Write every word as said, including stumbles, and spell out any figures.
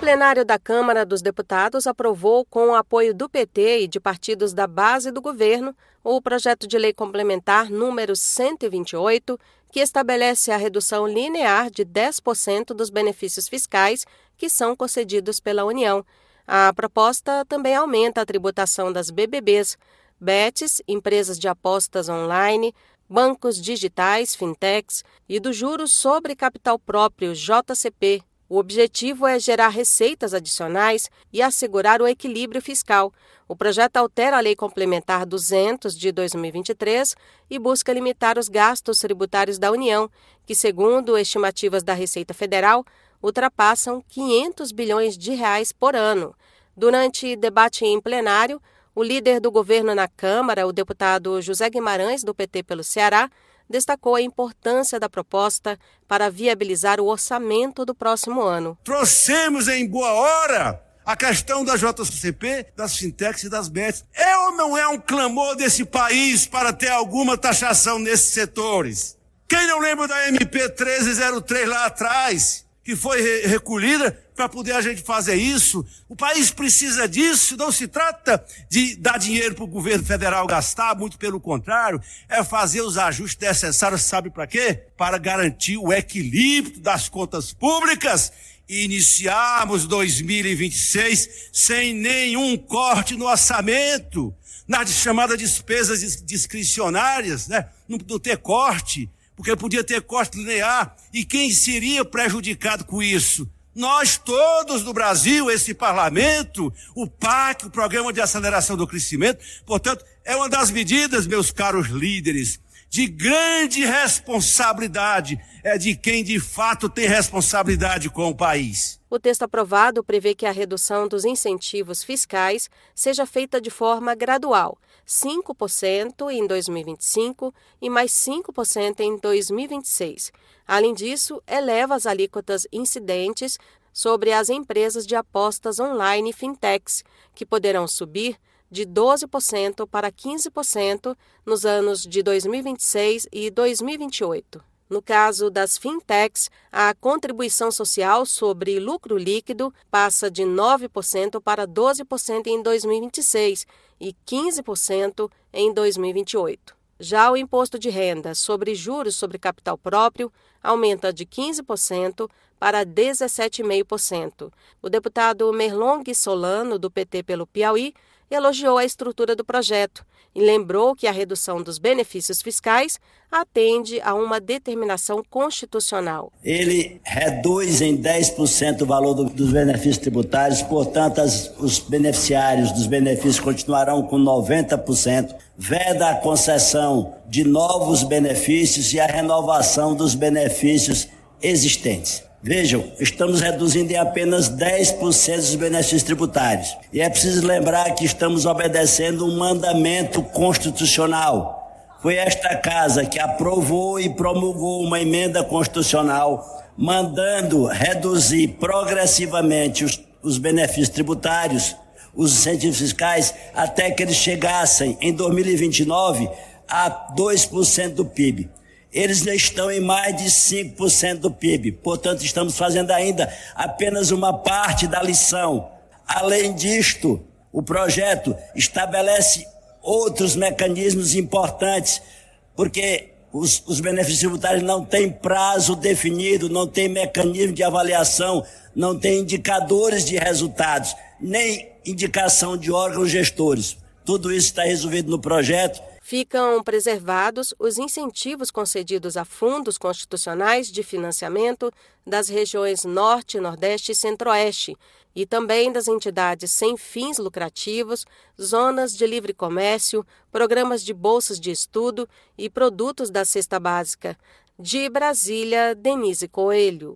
plenário da Câmara dos Deputados aprovou, com o apoio do P T e de partidos da base do governo, o projeto de lei complementar número cento e vinte e oito, que estabelece a redução linear de dez por cento dos benefícios fiscais que são concedidos pela União. A proposta também aumenta a tributação das B B Bs, bets, empresas de apostas online, bancos digitais, fintechs e dos juros sobre capital próprio, J C P. O objetivo é gerar receitas adicionais e assegurar o equilíbrio fiscal. O projeto altera a Lei Complementar duzentos de dois mil e vinte e três e busca limitar os gastos tributários da União, que, segundo estimativas da Receita Federal, ultrapassam quinhentos bilhões de reais por ano. Durante debate em plenário, o líder do governo na Câmara, o deputado José Guimarães, do P T pelo Ceará, destacou a importância da proposta para viabilizar o orçamento do próximo ano. Trouxemos em boa hora a questão da J C P, das fintechs e das bets. É ou não é um clamor desse país para ter alguma taxação nesses setores? Quem não lembra da M P treze zero três lá atrás, que foi re- recolhida para poder a gente fazer isso? O país precisa disso, não se trata de dar dinheiro para o governo federal gastar, muito pelo contrário, é fazer os ajustes necessários, sabe para quê? Para garantir o equilíbrio das contas públicas e iniciarmos dois mil e vinte e seis sem nenhum corte no orçamento, nas chamadas despesas discricionárias, né? Não, não ter corte, porque podia ter corte linear, e quem seria prejudicado com isso? Nós todos do Brasil, esse parlamento, o P A C, o Programa de Aceleração do Crescimento. Portanto, é uma das medidas, meus caros líderes, de grande responsabilidade, é de quem de fato tem responsabilidade com o país. O texto aprovado prevê que a redução dos incentivos fiscais seja feita de forma gradual, cinco por cento em dois mil e vinte e cinco e mais cinco por cento em dois mil e vinte e seis. Além disso, eleva as alíquotas incidentes sobre as empresas de apostas online e fintechs, que poderão subir de doze por cento para quinze por cento nos anos de dois mil e vinte e seis e dois mil e vinte e oito. No caso das fintechs, a contribuição social sobre lucro líquido passa de nove por cento para doze por cento em dois mil e vinte e seis e quinze por cento em dois mil e vinte e oito. Já o imposto de renda sobre juros sobre capital próprio aumenta de quinze por cento para dezessete vírgula cinco por cento. O deputado Merlong Solano, do P T pelo Piauí, elogiou a estrutura do projeto e lembrou que a redução dos benefícios fiscais atende a uma determinação constitucional. Ele reduz em dez por cento o valor do, dos benefícios tributários, portanto, as, os beneficiários dos benefícios continuarão com noventa por cento, veda a concessão de novos benefícios e a renovação dos benefícios existentes. Vejam, estamos reduzindo em apenas dez por cento dos benefícios tributários. E é preciso lembrar que estamos obedecendo um mandamento constitucional. Foi esta casa que aprovou e promulgou uma emenda constitucional mandando reduzir progressivamente os, os benefícios tributários, os incentivos fiscais, até que eles chegassem em dois mil e vinte e nove a dois por cento do P I B. Eles já estão em mais de cinco por cento do P I B, portanto estamos fazendo ainda apenas uma parte da lição. Além disto, o projeto estabelece outros mecanismos importantes, porque os, os benefícios tributários não têm prazo definido, não tem mecanismo de avaliação, não tem indicadores de resultados, nem indicação de órgãos gestores. Tudo isso está resolvido no projeto. Ficam preservados os incentivos concedidos a fundos constitucionais de financiamento das regiões Norte, Nordeste e Centro-Oeste e também das entidades sem fins lucrativos, zonas de livre comércio, programas de bolsas de estudo e produtos da cesta básica. De Brasília, Denise Coelho.